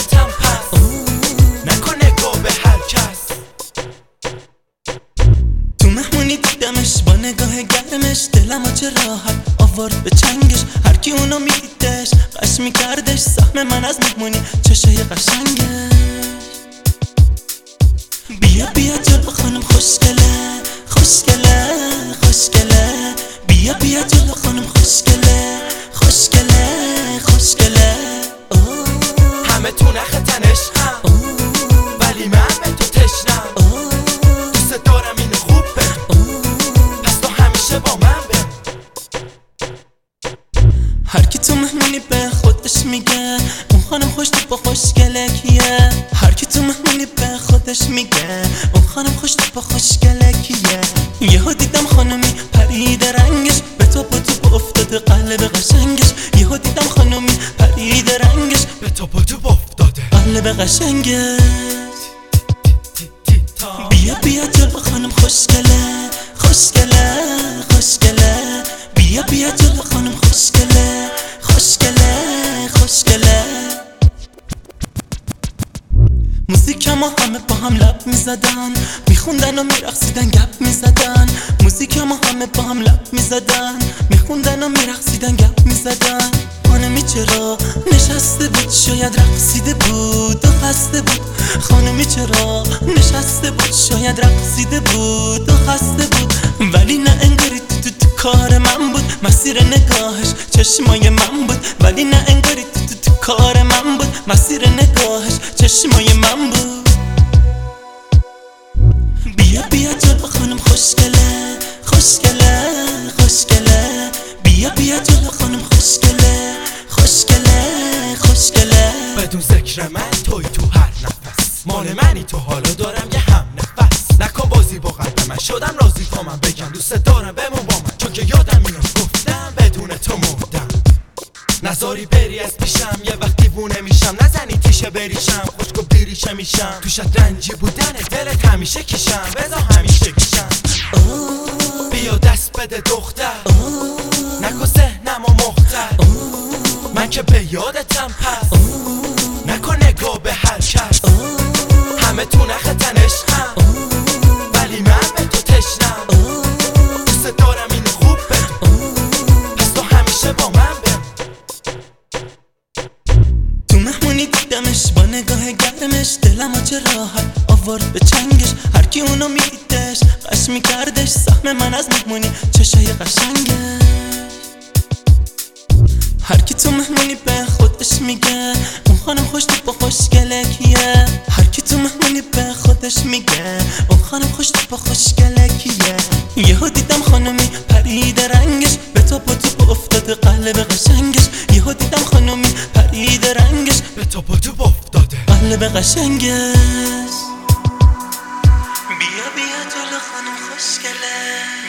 یادتم پس نکن نگاه به هر کس. تو مهمونی دیدمش با نگاه گرمش، دلمو چه راحت آورد به چنگش. هرکی اونو میدیدش قش میکردش، سهم من از مهمونی چشای قشنگش. بیا بیا جلو خانم خوشگله خوشگله خوشگله، بیا بیا جلو خانم خوشگله خوشگله خوشگله. همه تو نخ تنشم ولی من به تو تشنم. دوست دارم اینو خوب بگو پس تو همیشه با من بمون. هرکی تو مهمونی به خودش میگه اون خانم خوش تیپ و خوشگله کیه. هرکی تو مهمونی به خودش میگه اون خانم خوش تیپ و خوشگله کیه. یهو دیدم خانمی پرید رنگش، به توپ و توپ افتاده قلب قشنگش. یهو دیدم خانمی پرید رنگش، به توپ و توپ افتاده قلب قشنگش. بیا بیا جلو خانم خوشگله خوشگله خوشگله، بیا بیا جلو خانم خوشگله خوشگله خوشگله. موزیکمو همه با هم لب میزدن، میخوندن و میرقصیدن گپ میزدن. موزیکمو همه با هم لب میزدن، میخوندن و میرقصیدن گپ میزدن. خانمی چرا نشسته بود، شاید رقصیده بود و خسته بود. خانمی چرا نشسته بود، شاید رقصیده بود و خسته بود. ولی نه انگاری تو کار من بود، مسیر نگاهش چشمای من بود. ولی نه انگاری تو کار من بود، مسیر نگاهش چشمای من بود. بیا بیا جلو خانم خوشگله خوشگله خوشگله، بیا بیا جلو خانم خوشگله خوشگله خوشگله. بدون ذکر من توی تو هر نفس، مال منی تو حالا دارم یه هم نفس. نکن بازی با قلب من، شدم راضی تا من بگم دوست دارم بمون با من. چون که یادم میاد گفتم بدون تو مردم. نذاری بری از پیشم، یه وقت دیوونه میشم. نزنی تیشه بریشم، خشک و بیریشه میشم. توشت رنجی بودن دلت همیشه کشم، بذار همیشه کشم. بیا دست بده دختر، نکن ذهنم و مختر. من که به یادتم پس نکن نگاه به هر کس. همه تو نخ تنشم ولی من به تو تشنم. دوست دارم اینو خوب بگو پس تو همیشه با من بمون. تو مهمونی دیدمش با نگاه گرمش، دلمو چه راحت آورد به چنگش. هرکی اونو میدیدش قش میکردش، سهم من از مهمونی چشای قشنگش. هرکی تو مهمونی به خودش میگه اون خانم خوش تیپ و خوشگله کیه. هرکی تو مهمونی به خودش میگه اون خانم خوش تیپ و خوشگله کیه. یهو دیدم خانمی پرید رنگش، به توپ و توپ افتاده قلب قشنگش. یهو دیدم خانمی پرید رنگش، به توپ و توپ افتاده قلب قشنگش. بیا بیا جلو خانم خوشگله